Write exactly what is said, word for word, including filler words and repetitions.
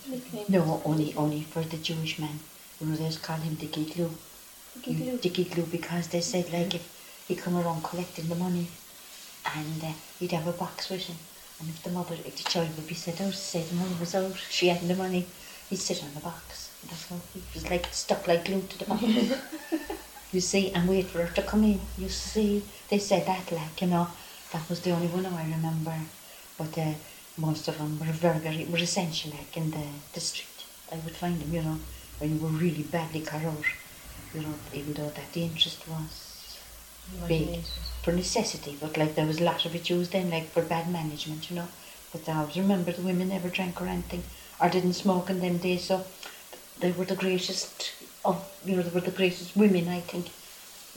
No, only only for the Jewish man. You know, they just call him Dickie Glue. Dickie Glue. Dickie Glue, because they said, like, if he come around collecting the money, and uh, he'd have a box with him, and if the mother, if the child would be set out, say the money was out, she had the money, he'd sit on the box. That's how he was, like, stuck like glue to the box. You see, and wait for her to come in. You see, they said that, like, you know, that was the only one I remember. But uh, most of them were very, very, were essential, like, in the district. I would find them, you know, when you were really badly cut out, you know, even though that the interest was big for necessity, but, like, there was a lot of it used then, like, for bad management, you know. But I always remember the women never drank or anything, or didn't smoke in them days, so they were the greatest of, you know, they were the greatest women, I think.